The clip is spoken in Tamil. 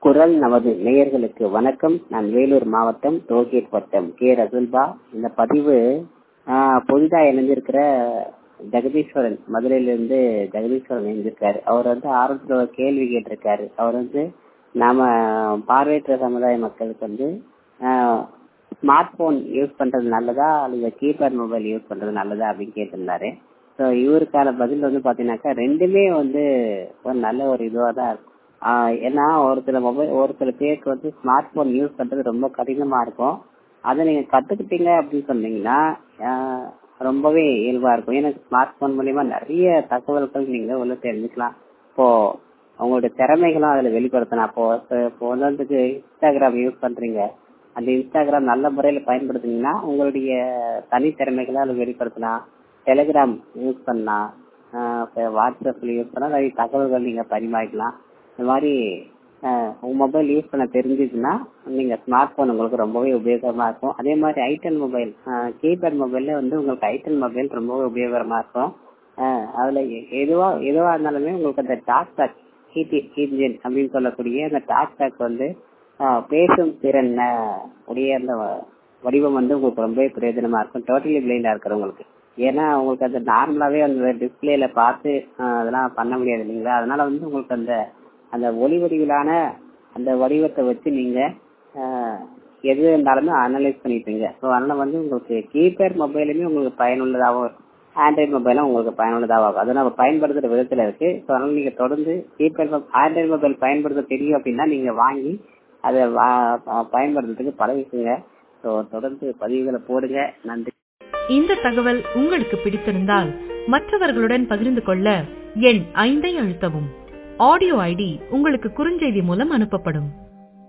குரல் நமது நேயர்களுக்கு வணக்கம். நான் வேலூர் மாவட்டம் டோல்கேட் வட்டம் கே ரசுல்பா. இந்த பதிவு புதிதா இணைஞ்சிருக்கிற ஜெகதீஸ்வரன், மதுரையிலிருந்து ஜெகதீஸ்வரன் இணைஞ்சிருக்காரு. அவர் ஆரம்பத்தில் ஒரு கேள்வி கேட்டிருக்காரு. அவர் நாம பார்வையற்ற சமுதாய மக்களுக்கு ஸ்மார்ட் போன் யூஸ் பண்றது நல்லதா அல்லது கீபேட் மொபைல் யூஸ் பண்றது நல்லதா அப்படின்னு கேட்டிருந்தாரு. ஸோ இவருக்கான பதில் பாத்தீங்கன்னாக்கா ரெண்டுமே ஒரு நல்ல ஒரு இதுவா தான் இருக்கும். ஏன்னா ஒரு சில பேருக்கு ஸ்மார்ட் போன் யூஸ் பண்றது ரொம்ப கடினமா இருக்கும். அதை நீங்க கத்துக்கிட்டீங்க அப்படின்னு சொன்னீங்கன்னா ரொம்பவே இயல்பா இருக்கும். ஏன்னா ஸ்மார்ட் போன் மூலியமா நிறைய தகவல்கள் நீங்க உள்ள தெரிஞ்சுக்கலாம். இப்போ உங்களுடைய திறமைகளும் அதுல வெளிப்படுத்தலாம். இப்போ உதாரணத்துக்கு இன்ஸ்டாகிராம் யூஸ் பண்றீங்க, அந்த இன்ஸ்டாகிராம் நல்ல முறையில பயன்படுத்தினீங்கன்னா உங்களுடைய தனி திறமைகளை அதுல வெளிப்படுத்தலாம். டெலிகிராம் யூஸ் பண்ணலாம், வாட்ஸ்அப்ல யூஸ் பண்ணா நிறைய தகவல்கள் நீங்க பரிமாறிக்கலாம். இந்த மாதிரி உங்க மொபைல் யூஸ் பண்ண தெரிஞ்சுச்சுன்னா நீங்க ஸ்மார்ட் போன் உங்களுக்கு ரொம்பவே உபயோகமா இருக்கும். அதே மாதிரி ஐடெல் மொபைல், கீபேட் மொபைல்ல உங்களுக்கு ஐடெல் மொபைல் ரொம்பவே உபயோகரமா இருக்கும். அதுல எதுவா இருந்தாலுமே உங்களுக்கு அந்த டாக்டாக் இன்ஜின் அப்படின்னு சொல்லக்கூடிய அந்த டாக்டாக் பேசும் திறன் உடைய அந்த வடிவம் உங்களுக்கு ரொம்பவே பிரயோஜனமா இருக்கும். டோட்டலி பிளைண்டா இருக்கிறவங்களுக்கு. ஏன்னா உங்களுக்கு அது நார்மலாவே அந்த டிஸ்பிளேல பார்த்து அதெல்லாம் பண்ண முடியாது இல்லைங்களா? அதனால உங்களுக்கு அந்த ஒளி வடிவிலான அந்த வடிவத்தை வச்சு நீங்க எது இருந்தாலுமே அனலைஸ் பண்ணிப்பீங்க. ஸோ அதனால உங்களுக்கு கீபேட் மொபைலுமே உங்களுக்கு பயனுள்ளதாகவும் இருக்கும், ஆண்ட்ராய்டு மொபைலும் உங்களுக்கு பயனுள்ளதாகவும் இருக்கும். அதை நம்ம பயன்படுத்துற விதத்துல இருக்கு. ஸோ அதனால நீங்க தொடர்ந்து ஆண்ட்ராய்டு மொபைல் பயன்படுத்த தெரியும் அப்படின்னா நீங்க வாங்கி அதை பயன்படுத்துறதுக்கு பழகிக்குங்க. ஸோ தொடர்ந்து பதிவுகளை போடுங்க. நன்றி. இந்த தகவல் உங்களுக்கு பிடித்திருந்தால் மற்றவர்களுடன் பகிர்ந்து கொள்ள எண் 5 அழுத்தவும். ஆடியோ ஐடி உங்களுக்கு குறுஞ்செய்தி மூலம் அனுப்பப்படும்.